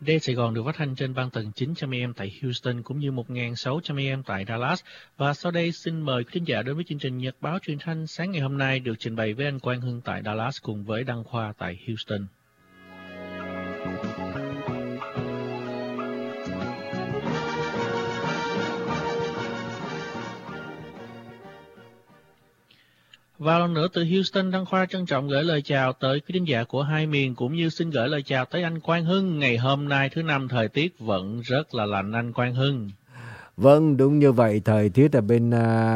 Đài Sài Gòn được phát thanh trên băng tần 900 AM tại Houston cũng như 1.600 AM tại Dallas. Và sau đây xin mời quý khán giả đến với chương trình Nhật báo truyền thanh sáng ngày hôm nay được trình bày với anh Quang Hưng tại Dallas cùng với Đăng Khoa tại Houston. Và lần nữa từ Houston, Đăng Khoa trân trọng gửi lời chào tới quý khán giả của hai miền cũng như xin gửi lời chào tới anh Quang Hưng. Ngày hôm nay thứ Năm thời tiết vẫn rất là lạnh anh Quang Hưng. Vâng, đúng như vậy. Thời tiết ở bên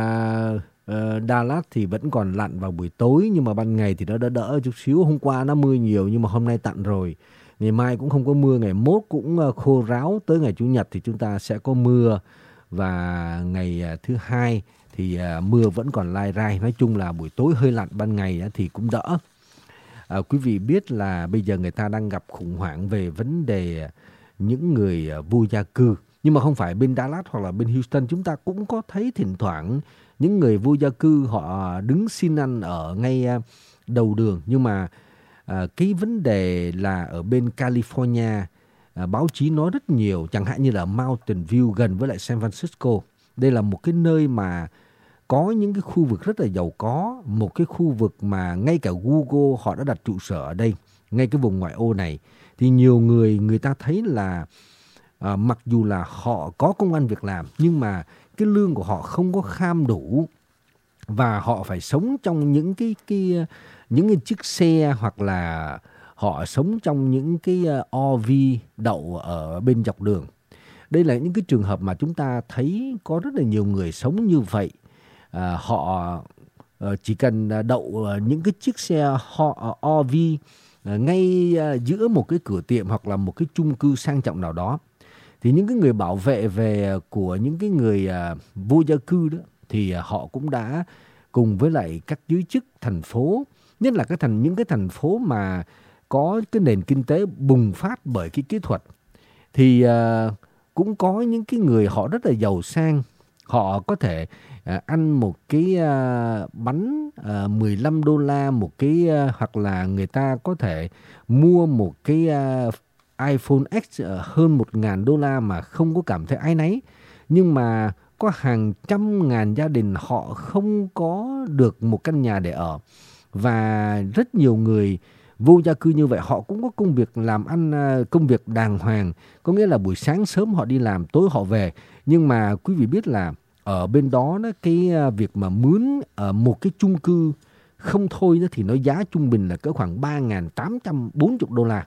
Dallas thì vẫn còn lạnh vào buổi tối, nhưng mà ban ngày thì nó đỡ chút xíu. Hôm qua nó mưa nhiều nhưng mà hôm nay tạnh rồi. Ngày mai cũng không có mưa, ngày mốt cũng khô ráo. Tới ngày Chủ nhật thì chúng ta sẽ có mưa. Và ngày thứ Hai thì mưa vẫn còn lai rai. Nói chung là buổi tối hơi lạnh, ban ngày thì cũng đỡ. Quý vị biết là bây giờ người ta đang gặp khủng hoảng về vấn đề những người vô gia cư. Nhưng mà không phải bên Dallas hoặc là bên Houston, chúng ta cũng có thấy thỉnh thoảng những người vô gia cư họ đứng xin ăn ở ngay đầu đường. Nhưng mà cái vấn đề là ở bên California, báo chí nói rất nhiều, chẳng hạn như là Mountain View gần với lại San Francisco. Đây là một cái nơi mà có những cái khu vực rất là giàu có, một cái khu vực mà ngay cả Google họ đã đặt trụ sở ở đây, ngay cái vùng ngoại ô này. Thì nhiều người ta thấy là mặc dù là họ có công ăn việc làm nhưng mà cái lương của họ không có kham đủ và họ phải sống trong những cái chiếc xe, hoặc là họ sống trong những cái RV đậu ở bên dọc đường. Đây là những cái trường hợp mà chúng ta thấy có rất là nhiều người sống như vậy. Họ chỉ cần đậu những cái chiếc xe RV ngay giữa một cái cửa tiệm hoặc là một cái chung cư sang trọng nào đó. Thì những cái người bảo vệ về của những cái người vô gia cư đó thì họ cũng đã cùng với lại các giới chức thành phố, nhất là những cái thành phố mà có cái nền kinh tế bùng phát bởi cái kỹ thuật, thì cũng có những cái người họ rất là giàu sang, họ có thể ăn một cái bánh $15 một cái, hoặc là người ta có thể mua một cái iPhone X hơn $1,000 mà không có cảm thấy áy náy. Nhưng mà có hàng trăm ngàn gia đình họ không có được một căn nhà để ở. Và rất nhiều người vô gia cư như vậy họ cũng có công việc làm ăn, công việc đàng hoàng. Có nghĩa là buổi sáng sớm họ đi làm, tối họ về. Nhưng mà quý vị biết là ở bên đó cái việc mà mướn một cái chung cư không thôi thì nó giá trung bình là cỡ khoảng $3,840.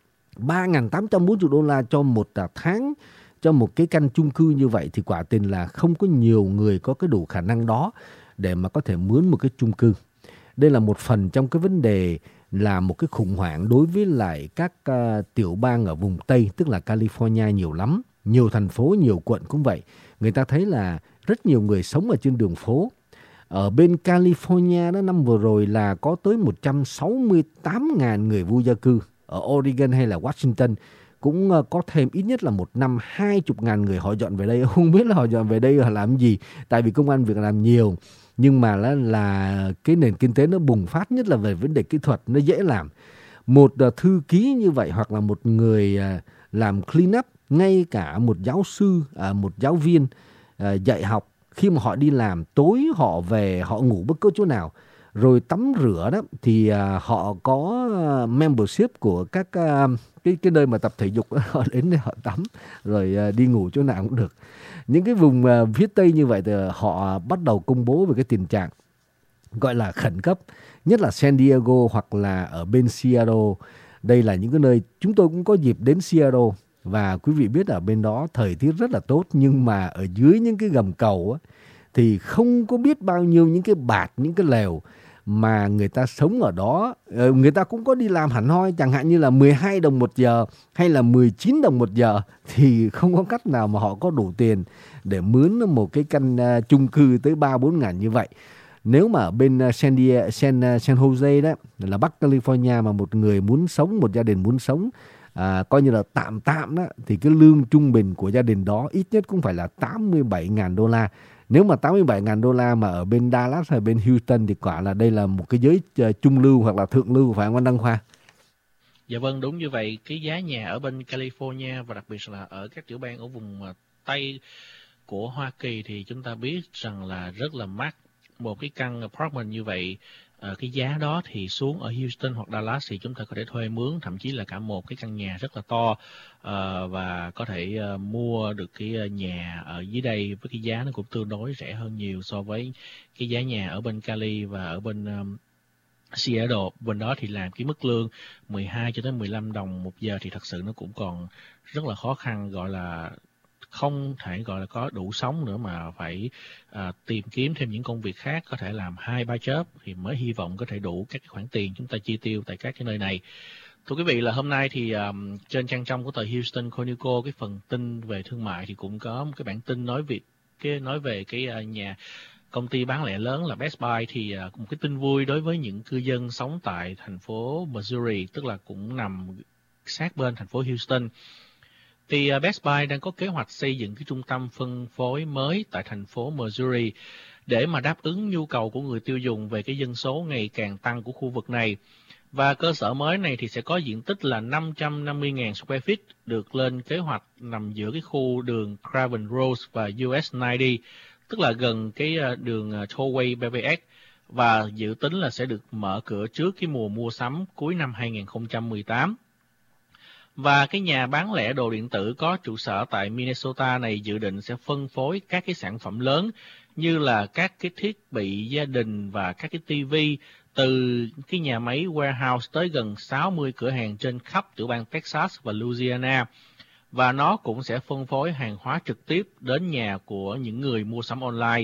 $3,840 cho một tháng cho một cái căn chung cư như vậy thì quả tình là không có nhiều người có cái đủ khả năng đó để mà có thể mướn một cái chung cư. Đây là một phần trong cái vấn đề là một cái khủng hoảng đối với lại các tiểu bang ở vùng Tây, tức là California nhiều lắm. Nhiều thành phố, nhiều quận cũng vậy. Người ta thấy là rất nhiều người sống ở trên đường phố. Ở bên California đó, năm vừa rồi là có tới 168.000 người vô gia cư. Ở Oregon hay là Washington cũng có thêm ít nhất là một năm 20.000 người họ dọn về đây. Không biết là họ dọn về đây họ làm gì, tại vì công ăn việc làm nhiều. Nhưng mà là cái nền kinh tế nó bùng phát, nhất là về vấn đề kỹ thuật, nó dễ làm. Một thư ký như vậy hoặc là một người làm clean up, ngay cả một giáo sư, một giáo viên dạy học, khi mà họ đi làm tối họ về họ ngủ bất cứ chỗ nào, rồi tắm rửa đó thì họ có membership của các cái nơi mà tập thể dục, họ đến để họ tắm rồi đi ngủ chỗ nào cũng được. Những cái vùng phía Tây như vậy thì họ bắt đầu công bố về cái tình trạng gọi là khẩn cấp, nhất là San Diego hoặc là ở bên Seattle. Đây là những cái nơi chúng tôi cũng có dịp đến Seattle. Và quý vị biết ở bên đó thời tiết rất là tốt, nhưng mà ở dưới những cái gầm cầu thì không có biết bao nhiêu những cái bạt, những cái lều mà người ta sống ở đó. Người ta cũng có đi làm hẳn hoi, chẳng hạn như là 12 đồng một giờ hay là 19 đồng một giờ, thì không có cách nào mà họ có đủ tiền để mướn một cái căn chung cư tới 3-4 ngàn như vậy. Nếu mà ở bên San Jose đó, là Bắc California, mà một người muốn sống, một gia đình muốn sống coi như là tạm đó, thì cái lương trung bình của gia đình đó ít nhất cũng phải là $87,000. Nếu mà $87,000 mà ở bên Dallas hay bên Houston thì quả là đây là một cái giới trung lưu hoặc là thượng lưu, phải không anh Đăng Khoa? Dạ vâng, đúng như vậy. Cái giá nhà ở bên California và đặc biệt là ở các tiểu bang ở vùng Tây của Hoa Kỳ thì chúng ta biết rằng là rất là mắc. Một cái căn apartment như vậy, cái giá đó thì xuống ở Houston hoặc Dallas thì chúng ta có thể thuê mướn, thậm chí là cả một cái căn nhà rất là to, và có thể mua được cái nhà ở dưới đây với cái giá nó cũng tương đối rẻ hơn nhiều so với cái giá nhà ở bên Cali và ở bên Seattle. Bên đó thì làm cái mức lương 12 cho tới 15 đồng một giờ thì thật sự nó cũng còn rất là khó khăn, gọi là không thể gọi là có đủ sống nữa mà phải tìm kiếm thêm những công việc khác, có thể làm 2-3 job thì mới hy vọng có thể đủ các cái khoản tiền chúng ta chi tiêu tại các cái nơi này. Thưa quý vị, là hôm nay thì trên trang trong của tờ Houston Chronicle, cái phần tin về thương mại thì cũng có một cái bản tin nói về cái nhà công ty bán lẻ lớn là Best Buy. Thì một cái tin vui đối với những cư dân sống tại thành phố Missouri, tức là cũng nằm sát bên thành phố Houston. Thì Best Buy đang có kế hoạch xây dựng cái trung tâm phân phối mới tại thành phố Missouri để mà đáp ứng nhu cầu của người tiêu dùng về cái dân số ngày càng tăng của khu vực này. Và cơ sở mới này thì sẽ có diện tích là 550.000 square feet, được lên kế hoạch nằm giữa cái khu đường Craven Road và US 90, tức là gần cái đường Tollway BVX, và dự tính là sẽ được mở cửa trước cái mùa mua sắm cuối năm 2018. Và cái nhà bán lẻ đồ điện tử có trụ sở tại Minnesota này dự định sẽ phân phối các cái sản phẩm lớn như là các cái thiết bị gia đình và các cái TV từ cái nhà máy warehouse tới gần 60 cửa hàng trên khắp tiểu bang Texas và Louisiana. Và nó cũng sẽ phân phối hàng hóa trực tiếp đến nhà của những người mua sắm online.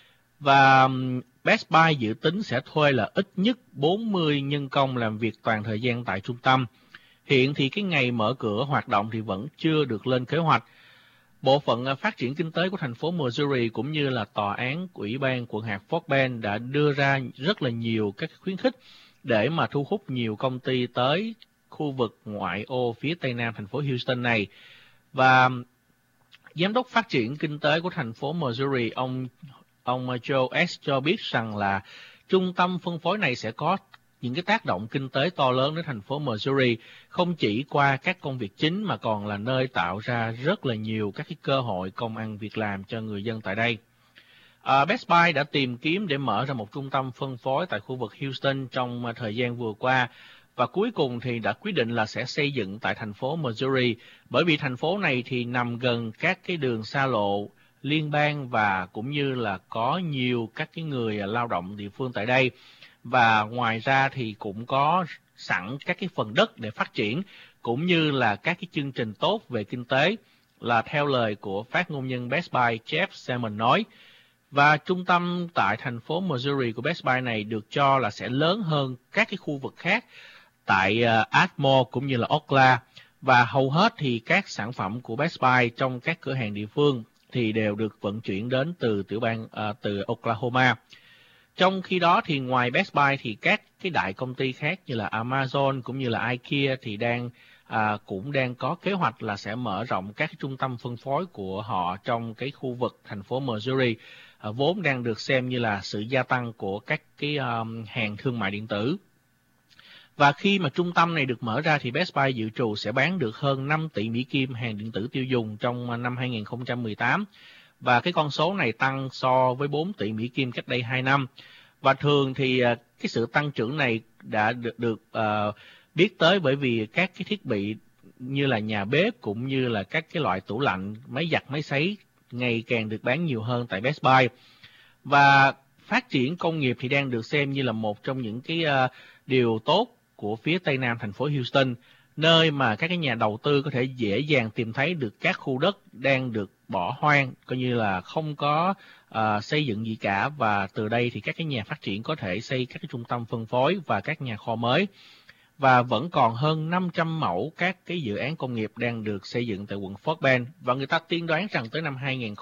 Và Best Buy dự tính sẽ thuê là ít nhất 40 nhân công làm việc toàn thời gian tại trung tâm. Hiện thì cái ngày mở cửa hoạt động thì vẫn chưa được lên kế hoạch. Bộ phận phát triển kinh tế của thành phố Missouri cũng như là tòa án của Ủy ban quận hạt Fort Bend đã đưa ra rất là nhiều các khuyến khích để mà thu hút nhiều công ty tới khu vực ngoại ô phía tây nam thành phố Houston này. Và giám đốc phát triển kinh tế của thành phố Missouri, ông Joe S. cho biết rằng là trung tâm phân phối này sẽ có những cái tác động kinh tế to lớn đến thành phố Missouri, không chỉ qua các công việc chính mà còn là nơi tạo ra rất là nhiều các cái cơ hội công ăn việc làm cho người dân tại đây. Best Buy đã tìm kiếm để mở ra một trung tâm phân phối tại khu vực Houston trong thời gian vừa qua, và cuối cùng thì đã quyết định là sẽ xây dựng tại thành phố Missouri, bởi vì thành phố này thì nằm gần các cái đường xa lộ liên bang và cũng như là có nhiều các cái người lao động địa phương tại đây. Và ngoài ra thì cũng có sẵn các cái phần đất để phát triển, cũng như là các cái chương trình tốt về kinh tế, là theo lời của phát ngôn nhân Best Buy Jeff Salmon nói. Và trung tâm tại thành phố Missouri của Best Buy này được cho là sẽ lớn hơn các cái khu vực khác tại Atmore cũng như là Ocala. Và hầu hết thì các sản phẩm của Best Buy trong các cửa hàng địa phương thì đều được vận chuyển đến từ tiểu bang từ Oklahoma. Trong khi đó thì ngoài Best Buy thì các cái đại công ty khác như là Amazon cũng như là IKEA thì cũng đang có kế hoạch là sẽ mở rộng các cái trung tâm phân phối của họ trong cái khu vực thành phố Missouri, vốn đang được xem như là sự gia tăng của các cái hàng thương mại điện tử. Và khi mà trung tâm này được mở ra thì Best Buy dự trù sẽ bán được hơn 5 tỷ Mỹ Kim hàng điện tử tiêu dùng trong năm 2018. Và cái con số này tăng so với 4 tỷ Mỹ Kim cách đây 2 năm. Và thường thì cái sự tăng trưởng này đã được biết tới bởi vì các cái thiết bị như là nhà bếp cũng như là các cái loại tủ lạnh, máy giặt, máy sấy ngày càng được bán nhiều hơn tại Best Buy. Và phát triển công nghiệp thì đang được xem như là một trong những cái điều tốt của phía tây nam thành phố Houston, nơi mà các cái nhà đầu tư có thể dễ dàng tìm thấy được các khu đất đang được bỏ hoang, coi như là không có xây dựng gì cả, và từ đây thì các cái nhà phát triển có thể xây các cái trung tâm phân phối và các nhà kho mới. Và vẫn còn hơn 500 mẫu các cái dự án công nghiệp đang được xây dựng tại quận Fort Bend, và người ta tiên đoán rằng tới năm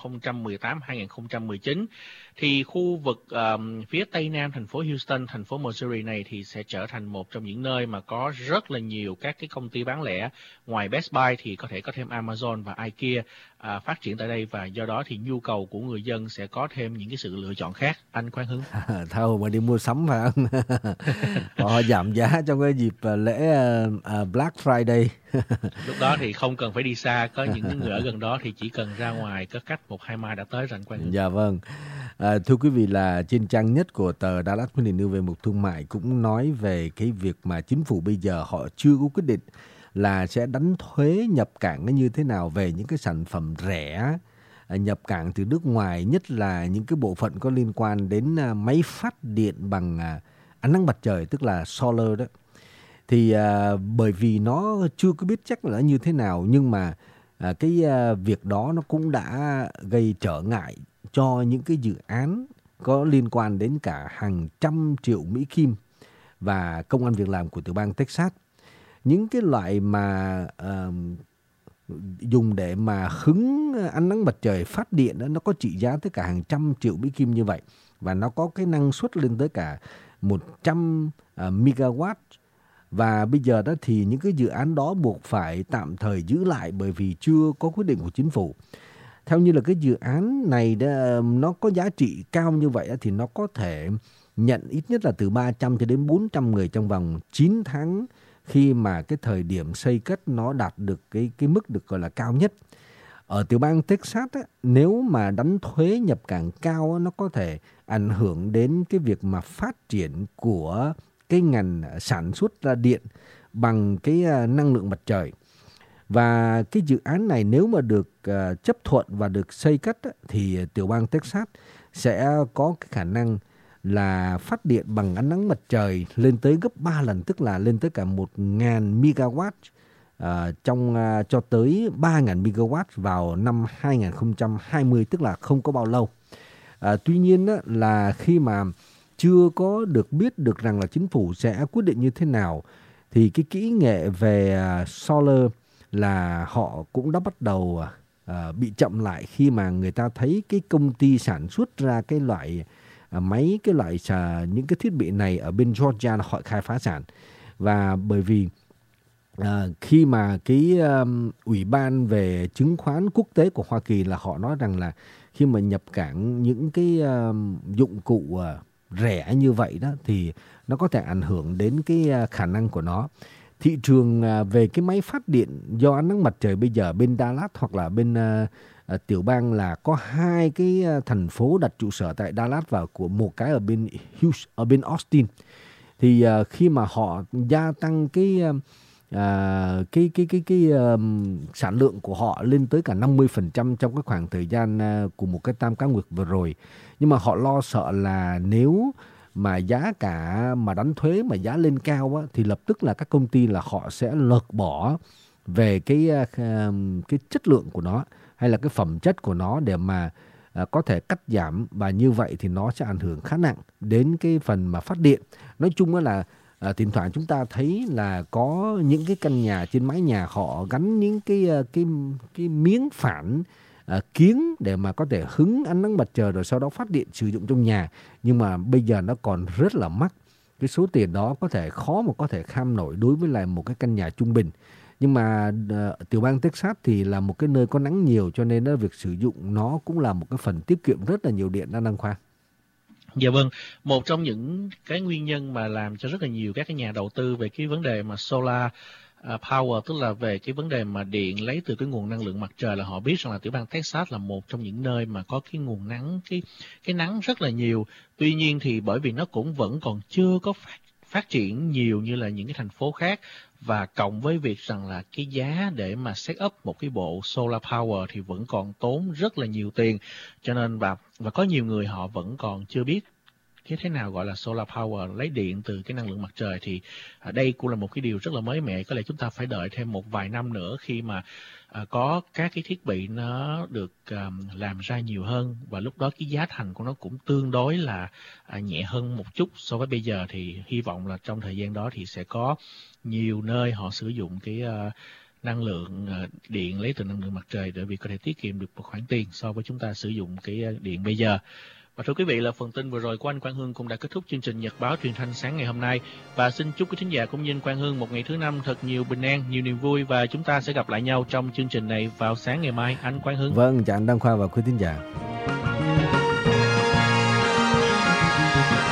2018-2019 thì khu vực phía tây nam thành phố Houston, thành phố Missouri này thì sẽ trở thành một trong những nơi mà có rất là nhiều các cái công ty bán lẻ. Ngoài Best Buy thì có thể có thêm Amazon và IKEA phát triển tại đây, và do đó thì nhu cầu của người dân sẽ có thêm những cái sự lựa chọn khác. Anh Quang Hưng. Thôi mà đi mua sắm phải không? Họ giảm giá trong cái dịp lễ Black Friday. Lúc đó thì không cần phải đi xa, có những người ở gần đó thì chỉ cần ra ngoài có cách 1-2 mai đã tới rồi anh Quang Hưng. Dạ vâng. Thưa quý vị, là trên trang nhất của tờ Dallas Morning News về mục thương mại cũng nói về cái việc mà chính phủ bây giờ họ chưa có quyết định là sẽ đánh thuế nhập cảng nó như thế nào về những cái sản phẩm rẻ nhập cảng từ nước ngoài, nhất là những cái bộ phận có liên quan đến máy phát điện bằng ánh nắng mặt trời, tức là solar đó. Thì bởi vì nó chưa có biết chắc là như thế nào, nhưng mà cái việc đó nó cũng đã gây trở ngại cho những cái dự án có liên quan đến cả hàng trăm triệu Mỹ Kim và công ăn việc làm của tiểu bang Texas. Những cái loại mà dùng để mà hứng ánh nắng mặt trời phát điện đó, nó có trị giá tới cả hàng trăm triệu Mỹ Kim như vậy, và nó có cái năng suất lên tới cả 100 megawatt. Và bây giờ đó thì những cái dự án đó buộc phải tạm thời giữ lại bởi vì chưa có quyết định của chính phủ. Theo như là cái dự án này đó, nó có giá trị cao như vậy thì nó có thể nhận ít nhất là từ 300 cho đến 400 người trong vòng 9 tháng khi mà cái thời điểm xây cất nó đạt được cái mức được gọi là cao nhất. Ở tiểu bang Texas á, nếu mà đánh thuế nhập cảng cao á, nó có thể ảnh hưởng đến cái việc mà phát triển của cái ngành sản xuất ra điện bằng cái năng lượng mặt trời. Và cái dự án này nếu mà được chấp thuận và được xây cất á, thì tiểu bang Texas sẽ có cái khả năng là phát điện bằng ánh nắng mặt trời lên tới gấp 3 lần, tức là lên tới cả 1.000 megawatt cho tới 3.000 megawatt vào năm 2020, tức là không có bao lâu. Tuy nhiên á, là khi mà chưa có được biết được rằng là chính phủ sẽ quyết định như thế nào, thì cái kỹ nghệ về solar là họ cũng đã bắt đầu bị chậm lại khi mà người ta thấy cái công ty sản xuất ra cái loại máy, cái loại những cái thiết bị này ở bên Georgia họ khai phá sản. Và bởi vì khi mà cái ủy ban về chứng khoán quốc tế của Hoa Kỳ là họ nói rằng là khi mà nhập cảng những cái dụng cụ rẻ như vậy đó thì nó có thể ảnh hưởng đến cái khả năng của nó. Thị trường về cái máy phát điện do ánh nắng mặt trời bây giờ bên Dallas hoặc là bên tiểu bang là có 2 cái thành phố đặt trụ sở tại Dallas và của một cái ở bên Houston, ở bên Austin. Thì khi mà họ gia tăng cái sản lượng của họ lên tới cả 50% trong cái khoảng thời gian của một cái tam cá nguyệt vừa rồi, nhưng mà họ lo sợ là nếu mà giá cả mà đánh thuế mà giá lên cao á, thì lập tức là các công ty là họ sẽ lược bỏ về cái chất lượng của nó hay là cái phẩm chất của nó để mà có thể cắt giảm, và như vậy thì nó sẽ ảnh hưởng khá nặng đến cái phần mà phát điện. Nói chung là thỉnh thoảng chúng ta thấy là có những cái căn nhà trên mái nhà họ gắn những cái miếng phản kiếng để mà có thể hứng ánh nắng mặt trời rồi sau đó phát điện sử dụng trong nhà, nhưng mà bây giờ nó còn rất là mắc. Cái số tiền đó có thể khó mà có thể kham nổi đối với lại một cái căn nhà trung bình. Nhưng mà tiểu bang Texas thì là một cái nơi có nắng nhiều, cho nên việc sử dụng nó cũng là một cái phần tiết kiệm rất là nhiều điện, Đăng Khoa. Dạ vâng, một trong những cái nguyên nhân mà làm cho rất là nhiều các cái nhà đầu tư về cái vấn đề mà solar power, tức là về cái vấn đề mà điện lấy từ cái nguồn năng lượng mặt trời, là họ biết rằng là tiểu bang Texas là một trong những nơi mà có cái nguồn nắng, cái nắng rất là nhiều. Tuy nhiên thì bởi vì nó cũng vẫn còn chưa có phát triển nhiều như là những cái thành phố khác, và cộng với việc rằng là cái giá để mà set up một cái bộ solar power thì vẫn còn tốn rất là nhiều tiền, cho nên và có nhiều người họ vẫn còn chưa biết cái thế nào gọi là solar power, lấy điện từ cái năng lượng mặt trời. Thì đây cũng là một cái điều rất là mới mẻ. Có lẽ chúng ta phải đợi thêm một vài năm nữa khi mà có các cái thiết bị nó được làm ra nhiều hơn, và lúc đó cái giá thành của nó cũng tương đối là nhẹ hơn một chút so với bây giờ. Thì hy vọng là trong thời gian đó thì sẽ có nhiều nơi họ sử dụng cái năng lượng điện lấy từ năng lượng mặt trời để vì có thể tiết kiệm được một khoản tiền so với chúng ta sử dụng cái điện bây giờ. Và thưa quý vị, là phần tin vừa rồi của anh Quang Hưng cũng đã kết thúc chương trình Nhật báo truyền thanh sáng ngày hôm nay. Và xin chúc quý thính giả cũng như anh Quang Hưng một ngày thứ năm thật nhiều bình an, nhiều niềm vui, và chúng ta sẽ gặp lại nhau trong chương trình này vào sáng ngày mai. Anh Quang Hưng. Vâng, chào anh Đăng Khoa và quý thính giả.